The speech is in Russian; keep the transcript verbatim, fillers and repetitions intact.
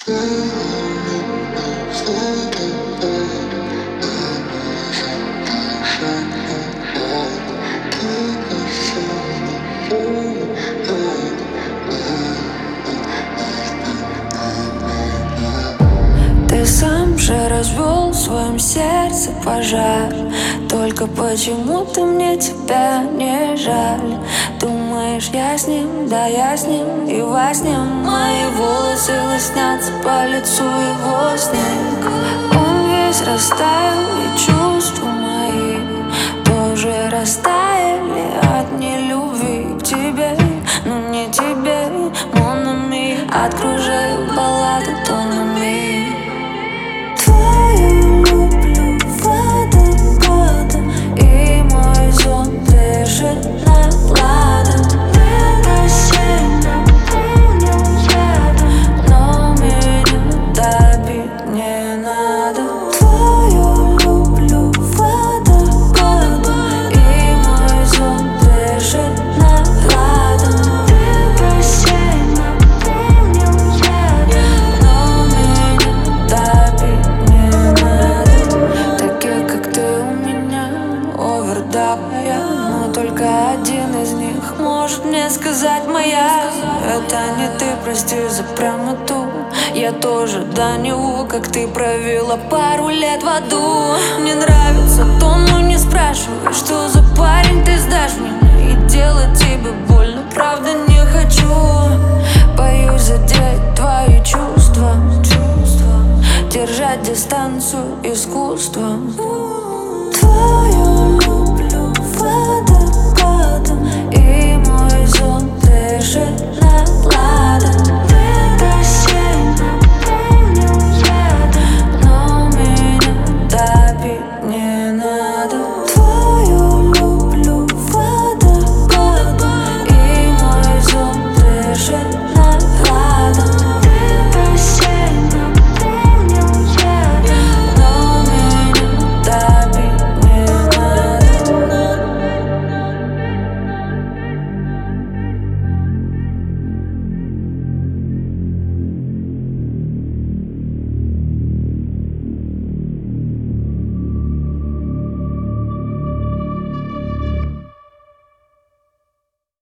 Ты сам же развел в своем сердце пожар. Только почему-то мне тебя не жаль. Думаешь, я с ним, да я с ним, и во сне мои волосы лоснятся по лицу его снег. Он весь растаял, и чувства мои тоже растаяли от нелюбви к тебе. Но не тебе, mon ami. Откружаю баллады тонами. Твою люблю водопадом, и мой сон дышит на ладан. Небо сильно понял я, но меня топить не надо. Твою люблю водопадом, и мой сон дышит на ладан. Небо сильно понял я, но меня топить не надо. Такие, как ты, у меня овердап я, но только один из них может мне сказать моя. Это не ты, прости за прямоту. Я тоже до него, как ты провела пару лет в аду. Мне нравится то, но не спрашивай, что за парень ты сдашь меня. И делать тебе больно, правда не хочу. Боюсь задеть твои чувства, чувства. Держать дистанцию искусством. Твою